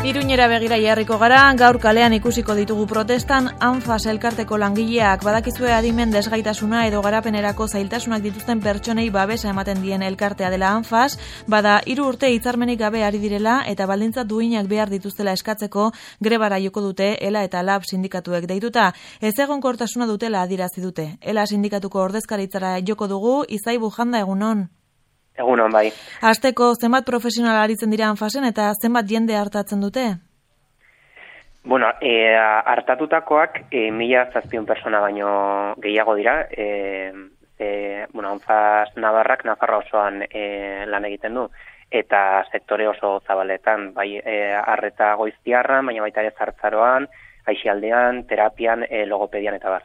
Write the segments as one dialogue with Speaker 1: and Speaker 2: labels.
Speaker 1: Iruñera begira jarriko gara, gaur kalean ikusiko ditugu protestan ANFAS elkarteko langileak. Badakizue adimen desgaitasuna edo garapenerako zailtasunak dituzten pertsonei babesa ematen dien elkartea dela ANFAS, bada 3 urte hitzarmenik gabe ari direla eta baldintza duinak behar dituztela eskatzeko grebara joko dute ELA eta LAB sindikatuek deituta. Ezegonkortasuna dutela adierazi dute. ELA sindikatuko ordezkaritzara joko dugu, Izai Bujanda, egunon.
Speaker 2: Egunon, bai.
Speaker 1: Hasteko, zenbat profesional aritzen dira ANFASen eta zenbat jende hartatzen dute?
Speaker 2: Bueno, hartatutakoak 1,700 persona baino gehiago dira. ANFAS Navarrak Nafarroa osoan lan egiten du, eta sektore oso zabaletan, bai arreta goiztiarran, baina baita ere Zartzaroan, Aixialdean, terapian, logopedian eta bar.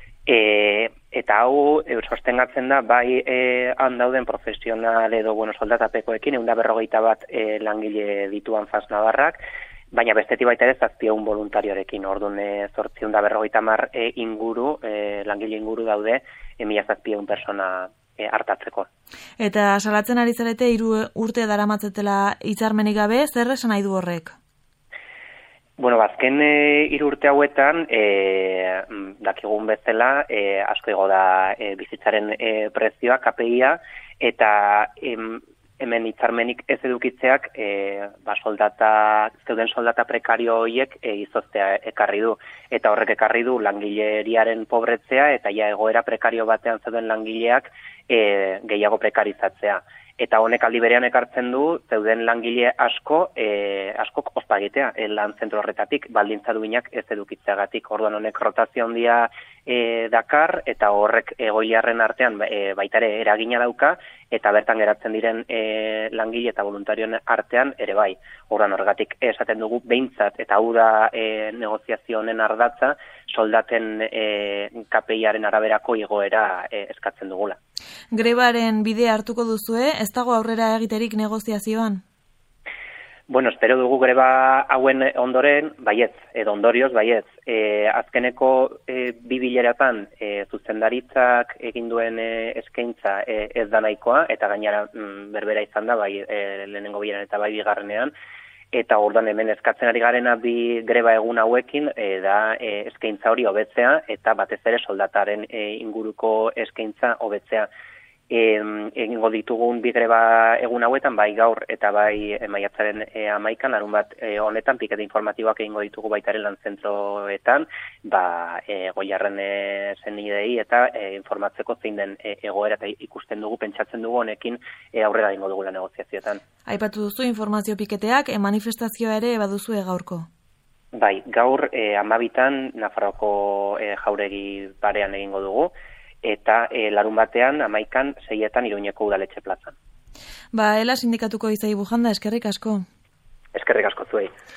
Speaker 2: Eta hau sostengatzen da bai han dauden profesional edo soldatapekoekin 151 langile ditu ANFAS Navarrak, baina bestetik baita ere 700 voluntariorekin. Orduan 850 inguru langile inguru daude 1,700 persona hartatzeko.
Speaker 1: Eta salatzen ari zarete 3 urte daramatzetela hitzarmenik gabe, zer esan nahi du horrek?
Speaker 2: Bueno, azken 3 urte hauetan, dakigun bezala, asko igo da bizitzaren prezioa, KPIa, eta hemen hitzarmenik ez edukitzeak zeuden soldata prekario horiek izoztea ekarri du. Eta horrek ekarri du langileriaren pobretzea eta egoera prekario batean zeuden langileak gehiago prekarizatzea. Eta honek aldi berean ekartzen du, zeuden langile askok ospa egitea, lan zentro horretatik, baldintza duinak ez edukitzeagatik. Orduan honek rotazio handia dakar, eta horrek egoiliarren artean baita ere eragina dauka, eta bertan geratzen diren langile eta voluntarioen artean ere bai. Orduan horregatik esaten dugu behintzat, eta hau da negoziazio honen ardatza, soldaten KPIaren araberako igoera eskatzen dugula.
Speaker 1: Grebaren bidea hartuko duzue, ez dago aurrera egiterik negoziazioan?
Speaker 2: Bueno, espero dugu greba hauen ondoren, baietz, edo ondorioz, baietz. Azkeneko 2 bileratan zuzendaritzak egin duen eskaintza ez da nahikoa, eta gainera berbera izan da, bai lehenengo bileran eta bai bigarrenean, eta orduan hemen eskatzen ari garena 2 greba egun hauekin da eskaintza hori hobetzea, eta batez ere soldataren inguruko eskaintza hobetzea. Egingo ditugun 2 greba egun hauetan, bai gaur eta bai maiatzaren 11an, larunbat honetan, pikete informatiboak egingo ditugu baita ere lan zentroetan, goiarren senidei eta informatzeko zein den egoera, eta ikusten dugu, pentsatzen dugu honekin aurrera egingo dugula negoziazioetan.
Speaker 1: Aipatu duzu informazio piketeak, manifestazioa ere baduzue gaurko?
Speaker 2: Bai, gaur 12an Nafarroako jauregi parean egingo dugu, eta larun batean 11an 6etan Iruñeko udaletxe plazan.
Speaker 1: ELA sindikatuko Izai Bujanda, eskerrik asko.
Speaker 2: Eskerrik asko zuei.